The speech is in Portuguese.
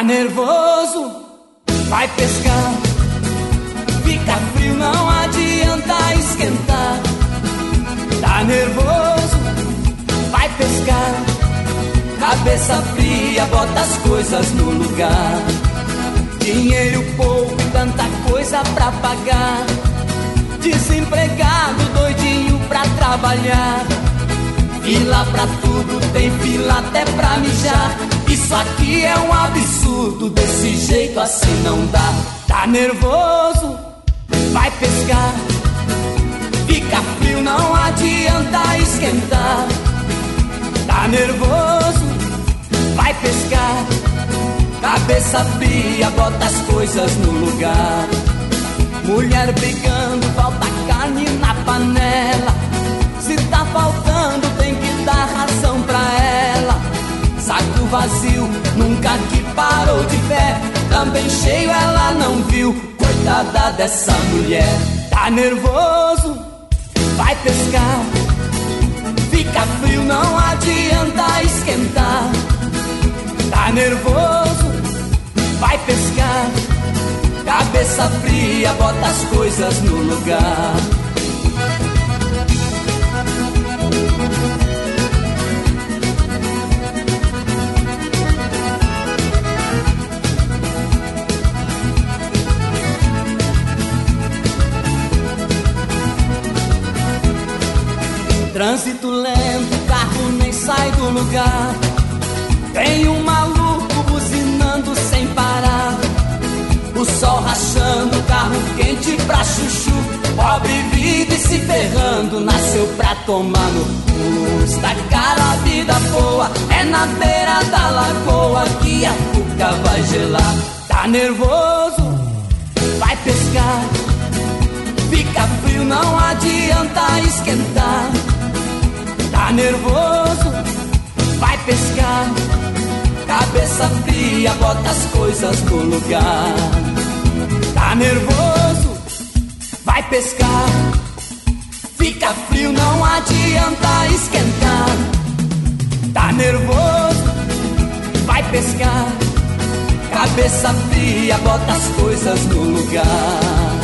nervoso, vai pescar. Fica frio, não adianta esquentar. Tá nervoso, vai pescar. Cabeça fria, bota as coisas no lugar. Dinheiro pouco, tanta coisa pra pagar. Desempregado, doidinho pra trabalhar. Fila pra tudo, tem fila até pra mijar. Isso aqui é um absurdo, desse jeito assim não dá. Tá nervoso, vai pescar. Fica frio, não adianta esquentar. Tá nervoso, vai pescar. Cabeça fria, bota as coisas no lugar. Mulher brigando, falta carne na panela. Se tá faltando, tem que dar ração pra ela. Saco vazio, nunca que parou de pé. Também cheio, ela não viu. Coitada dessa mulher. Tá nervoso, vai pescar. Fica frio, não adianta esquentar. Tá nervoso, vai pescar. Cabeça fria, bota as coisas no lugar. Trânsito lento, carro nem sai do lugar. Tem um maluco buzinando sem parar. O sol rachando, carro quente pra chuchu. Pobre vive se ferrando, nasceu pra tomar no cu. Está cara a vida boa, é na beira da lagoa que a cuca vai gelar. Tá nervoso, vai pescar. Fica frio, não adianta esquentar. Tá nervoso, vai pescar. Cabeça fria, bota as coisas no lugar. Tá nervoso, vai pescar. Fica frio, não adianta esquentar. Tá nervoso, vai pescar. Cabeça fria, bota as coisas no lugar.